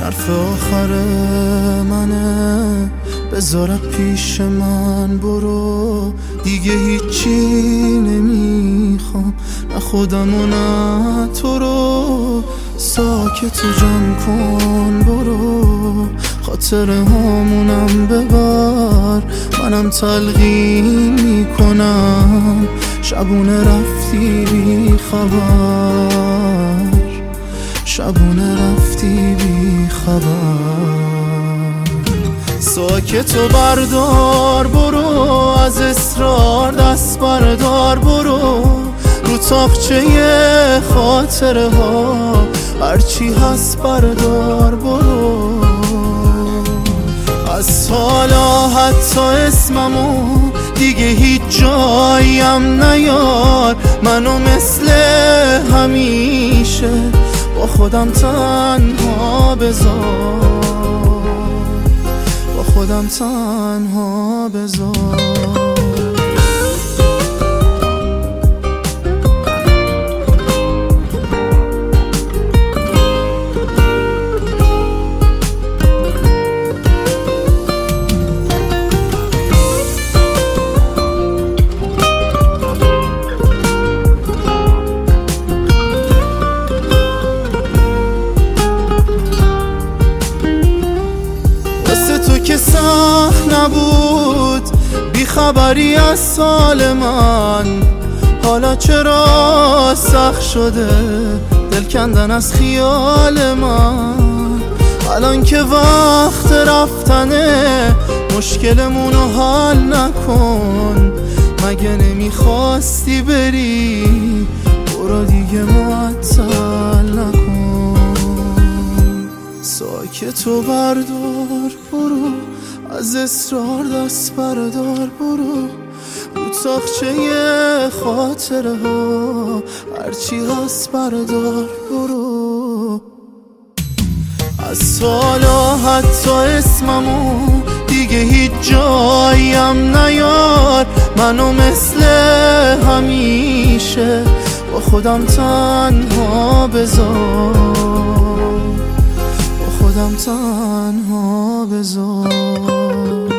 حرف آخر منه، بذار پیش من برو، دیگه هیچی نمیخوام، نه خودم و نه تو رو. ساکت و جمع کن برو، خاطر همونم ببر، منم تلقین میکنم، شبونه رفتی بی خبر، شبونه رفتی بی خبر. ساکت و بردار برو، از اصرار دست بردار برو، رو تاقچه خاطره ها هرچی هست بردار برو. از حالا حتی اسممو دیگه هیچ جاییم نیار، منو مثل همیشه با خودم تنها بذار، با خودم تنها بذار. که سخت نبود بی خبری از حال من، حالا چرا سخت شده دل کندن از خیال من؟ الان که وقت رفتنه مشکلمونو حل نکن، مگه نمیخواستی بری؟ برو دیگه معطل نکن. ساکت و بردار برو، از اصرار دست بردار برو، رو تاقچه خاطره ها هرچی هست بردار برو. از حالا حتی اسممو دیگه هیچ جاییم نیار، منو مثل همیشه با خودم تنها بذار، با خودم تنها بذار.